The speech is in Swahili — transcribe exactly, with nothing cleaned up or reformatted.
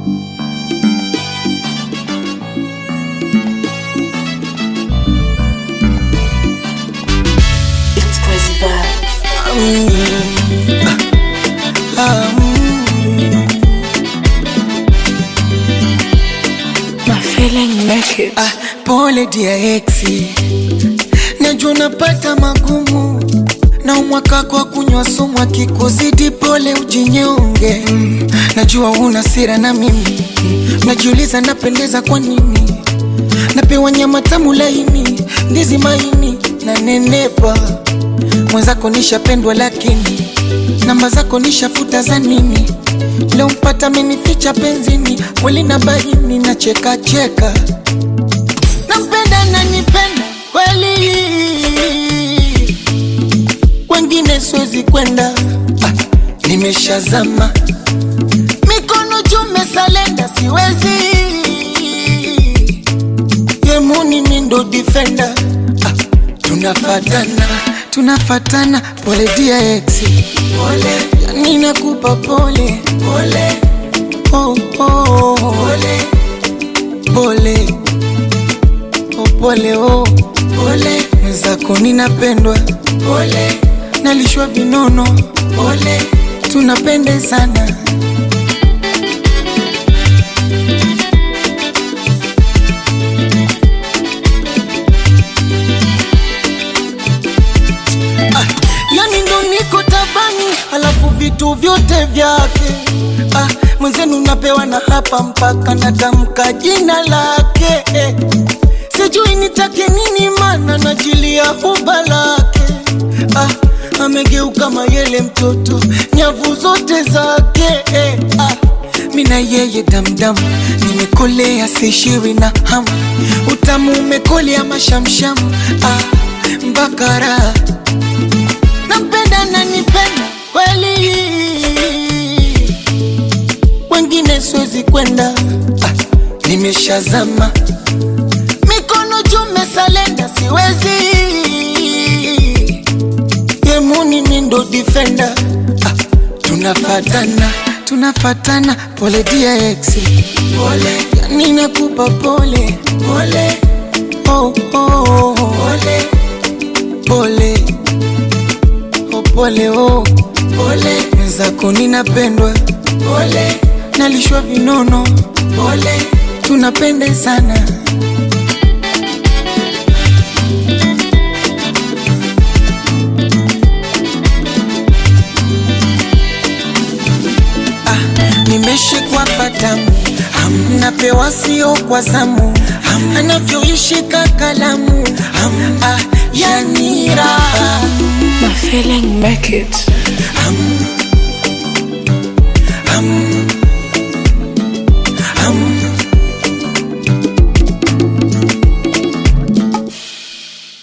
It's crazy vibe. Mm. Ah, mm. My feeling make it. Ah, pole dia exi, najua napata magumu na umwaka kwa kunywa sumu, akikuzidi pole ujinyonge. mm. Najua una sira na mimi, mm. Najiuliza napendeza kwa nini, napewa nyama tamu laini, ndizi maini na nenepa. Mwenzako nishapendwa lakini namba zako nishafuta za nini. Leo mpata menificha penzini, kweli na baini na cheka cheka. Nampenda na nipenda kweli, kwengine siwezi kwenda. ah, Nimeshazama mikono jume salenda, siwezi yemuni mindo defender. ah, Tunafatana, tunafatana, pole dia exi, pole, yani nakupa pole, pole, oh, oh, pole, pole, oh, pole, oh, pole, mwenzako ninapendwa, pole, nalishwa vinono, pole, tunapende sana. Yani ndo niko tabani, halafu vitu vyote vyake. ah, Mwenzenu napewa na hapa mpaka natamka jina lake. eh. Sijui nitake nini mana najilia huba lake. ah, Amegeuka mayele mtoto, nyavu zote zake. eh. ah, Mina yeye damdam, nimekolea sishiri na hamu. Utamu umekolea mashamsham, ah, mbakara. Nampenda na nipenda kweli, wengine siwezi kwenda. ah, Nimeshazama mikono jume salenda, siwezi yemuni mindo defender. ah, Tunafatana, tunafatana, pole dia exi, pole, yani nakupa pole, pole, oh, oh, pole, pole, pole, oh, pole, mwenzako ninapendwa, pole, nalishwa vinono, pole, tunapende sana. ah, Nimeshikwa patamu, napewa sio kwa zamu, anavyoishika kalamu, ah, yani raha. My feeling make it.